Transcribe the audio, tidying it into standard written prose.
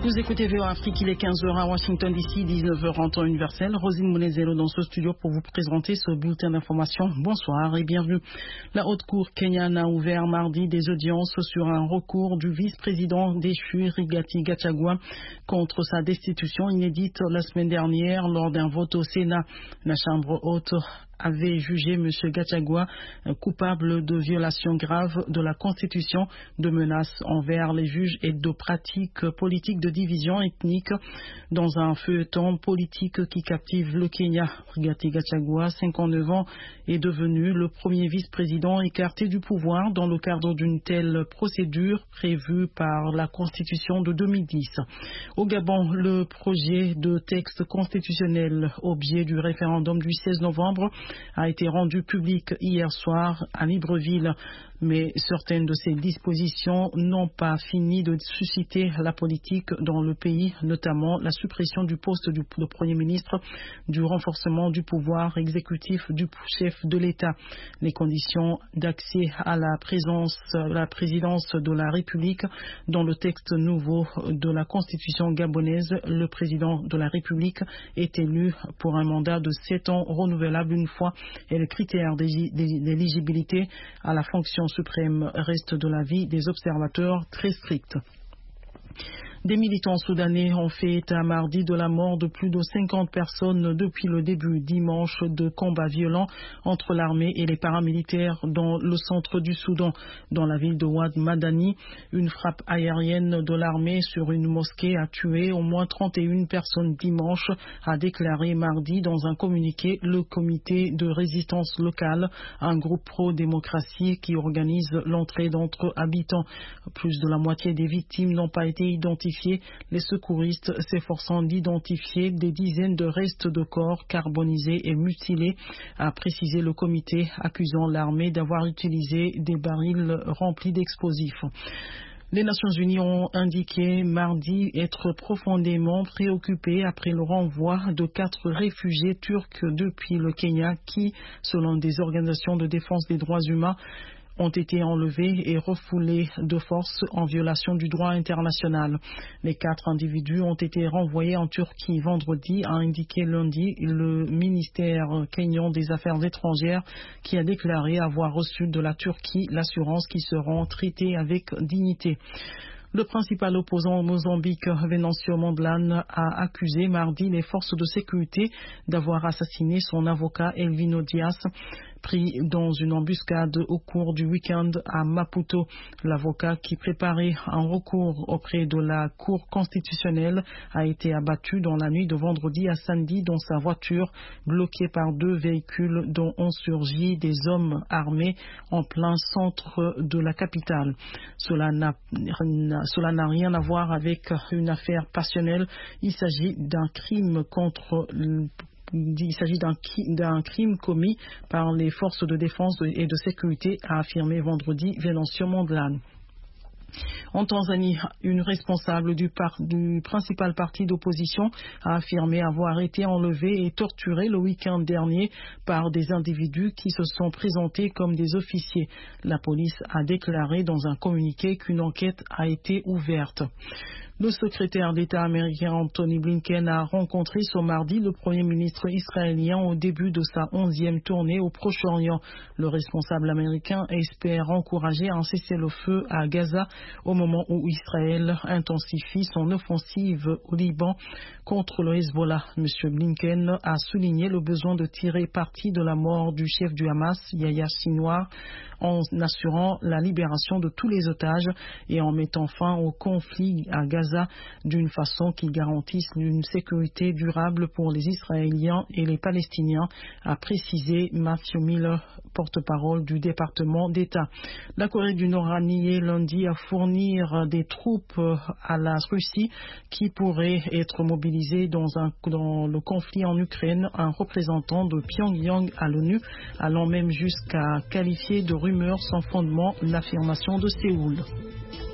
Vous écoutez VOA Afrique, il est 15h à Washington DC, 19h en temps universel. Rosine Monezelo dans ce studio pour vous présenter ce bulletin d'information. Bonsoir et bienvenue. La Haute Cour kenyane a ouvert mardi des audiences sur un recours du vice-président déchu Rigathi Gachagua contre sa destitution inédite la semaine dernière lors d'un vote au Sénat. La Chambre haute avait jugé M. Gachagua coupable de violations graves de la Constitution, de menaces envers les juges et de pratiques politiques de division ethnique dans un feuilleton politique qui captive le Kenya. Rigathi Gachagua, 59 ans, est devenu le premier vice-président écarté du pouvoir dans le cadre d'une telle procédure prévue par la Constitution de 2010. Au Gabon, le projet de texte constitutionnel, objet du référendum du 16 novembre, a été rendu public hier soir à Libreville, mais certaines de ces dispositions n'ont pas fini de susciter la politique dans le pays, notamment la suppression du poste de Premier ministre, du renforcement du pouvoir exécutif du chef de l'État, les conditions d'accès à la présidence de la République. Dans le texte nouveau de la Constitution gabonaise, le président de la République est élu pour un mandat de 7 ans renouvelable une fois et le critère d'éligibilité à la fonction suprême reste de l'avis des observateurs très strict. Des militants soudanais ont fait état mardi de la mort de plus de 50 personnes depuis le début dimanche de combats violents entre l'armée et les paramilitaires dans le centre du Soudan. Dans la ville de Ouad Madani, une frappe aérienne de l'armée sur une mosquée a tué au moins 31 personnes dimanche, a déclaré mardi dans un communiqué le comité de résistance locale, un groupe pro-démocratie qui organise l'entrée d'entre habitants. Plus de la moitié des victimes n'ont pas été identifiées. Les secouristes s'efforçant d'identifier des dizaines de restes de corps carbonisés et mutilés, a précisé le comité, accusant l'armée d'avoir utilisé des barils remplis d'explosifs. Les Nations Unies ont indiqué mardi être profondément préoccupées après le renvoi de 4 réfugiés turcs depuis le Kenya qui, selon des organisations de défense des droits humains, ont été enlevés et refoulés de force en violation du droit international. Les 4 individus ont été renvoyés en Turquie vendredi, a indiqué lundi le ministère kenyan des Affaires étrangères qui a déclaré avoir reçu de la Turquie l'assurance qu'ils seront traités avec dignité. Le principal opposant au Mozambique, Venancio Mondlane, a accusé mardi les forces de sécurité d'avoir assassiné son avocat Elvino Dias, pris dans une embuscade au cours du week-end à Maputo. L'avocat qui préparait un recours auprès de la Cour constitutionnelle a été abattu dans la nuit de vendredi à samedi dans sa voiture, bloquée par 2 véhicules dont ont surgi des hommes armés en plein centre de la capitale. Cela n'a rien à voir avec une affaire passionnelle. Il s'agit d'un crime d'un crime commis par les forces de défense et de sécurité, a affirmé vendredi Venancio Mondlane. En Tanzanie, une responsable du principal parti d'opposition a affirmé avoir été enlevée et torturée le week-end dernier par des individus qui se sont présentés comme des officiers. La police a déclaré dans un communiqué qu'une enquête a été ouverte. Le secrétaire d'État américain Anthony Blinken a rencontré ce mardi le Premier ministre israélien au début de sa 11e tournée au Proche-Orient. Le responsable américain espère encourager un cessez-le-feu à Gaza au moment où Israël intensifie son offensive au Liban contre le Hezbollah. M. Blinken a souligné le besoin de tirer parti de la mort du chef du Hamas, Yahya Sinwar, en assurant la libération de tous les otages et en mettant fin au conflit à Gaza d'une façon qui garantisse une sécurité durable pour les Israéliens et les Palestiniens, a précisé Matthew Miller, porte-parole du département d'État. La Corée du Nord a nié lundi à fournir des troupes à la Russie qui pourraient être mobilisées dans le conflit en Ukraine, un représentant de Pyongyang à l'ONU allant même jusqu'à qualifier de rumeurs sans fondement l'affirmation de Séoul.